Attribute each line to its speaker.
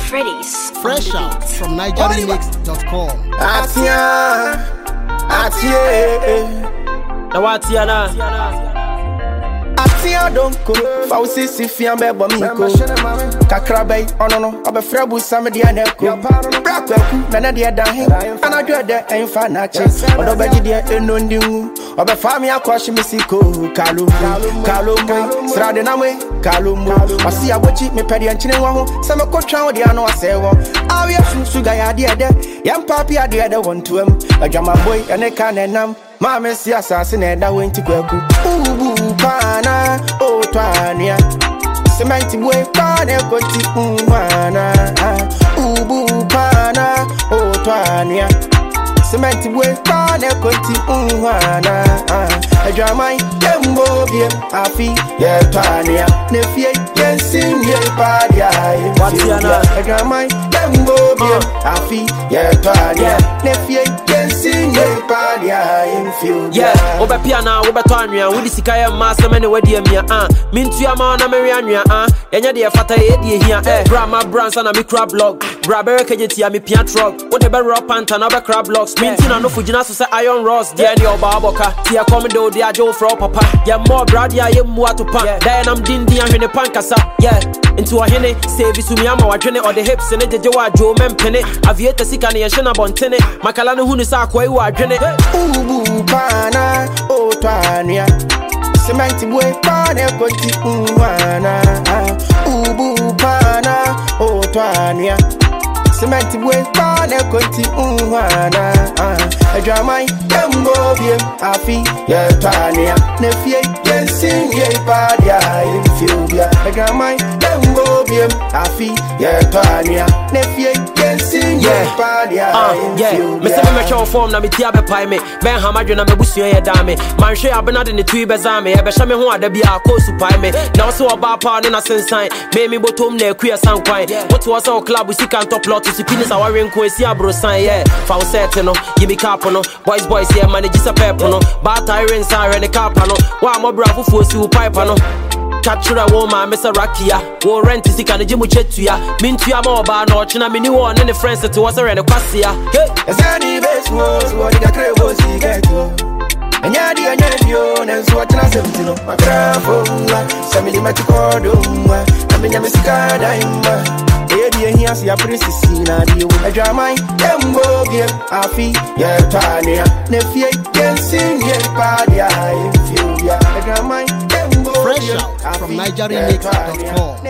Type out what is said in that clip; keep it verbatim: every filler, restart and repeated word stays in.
Speaker 1: Freddy's.
Speaker 2: Fresh out from niger remix dot com.
Speaker 3: Atia, Atia,
Speaker 4: na watia na
Speaker 3: Atia don't go. Fauci si fiambe bomiko. Kakrabe ono no obefra bu samedi aneko. Brakwaku na na de dan he. Anadwe de enfa na che. Odo beji de eno ndingu. Obefa mi akwashi misiko. Kalumbu, kalumbu, srade na we. Kalumbu, wasi abochi me pedi anchine wo ho. Se me kotwa wo de ano ase wo. Awe susu ga ya de de. Yam papi ade de wonto am. Adwama boy ene ka na nam. Mama si asase na eda wenti kwaku. Ubu pana o twania. Cement boy pana konti umana. Ubu pana o twania. Cement boy pana konti umana. Adwama yembo biem afi ye twania. Ne fie yensin ye padia.
Speaker 4: Watiana.
Speaker 3: Adwama yembo biem afi ye twania. Ne fie yensin ye padia.
Speaker 4: Yeah, obe piana, obe twanwa, we sika ya master many we dey mia ah. Mintu ya ma na me anwa ah. Yenya de fata ye dey hia eh. Grandma brands na me crab blog. Brabere kejeti ya me pia truck. What the better panta na be crab blocks. Mintu na no fujina so say iron rods. Dey any oba aboka. Tia komedo dey ajo for papa. Yeah more brad ya ye mu atopa. Dey nam din din ahwene pankasa. Yeah, into a hene save su mi ama wadwene or the hips ne jeje wa jo mempene. Aviator sika ne ye hye na bontene. Makala no hunu sa akwa wa adwene.
Speaker 3: Ubu pana o twania. Cement boy pana konti umana. Ubu pana o twania. Cement boy pana konti umana. Adwama yembo biem afi ye twania. Ne fie yensin ye padia infubia. Adwama yembo biem afi ye twania. Ne fie yensin ye padia infubia.
Speaker 4: Me say me show form na me tia be pai me. Ben hamadwe na me busu ye da me. Man hwe abena de ne tui be za me. E be hye me ho ada bia ko su pai me. Na so oba pa ne na sensan. Me me botom na akua san kwan. What was our club sika top lot to sipinis our renko esi abro san yeah. Fa o set no, give me cap no. Boys boys here manage sa pep no. Ba tyrant san re ne cap no. Wa mo bra fufu si u pipe no. Capture a woman, Mister Rakia. Wo rent is can jimu chetuya. Mintua ma oba na ochina me ni one ne friends to was around kwasia. Hey,
Speaker 3: as any best was what the crave was he get to. And yadi and yadio, and so what I said to know. My travel, Sammy Maticordo, I mean, I'm a scar dime. Eddie, he has your princess in a deal. I draw my Yambo game, Afi, Yatania, Nephew, Jensen, Yapadia, Infubia. I draw my
Speaker 2: Fresh out from niger remix dot com.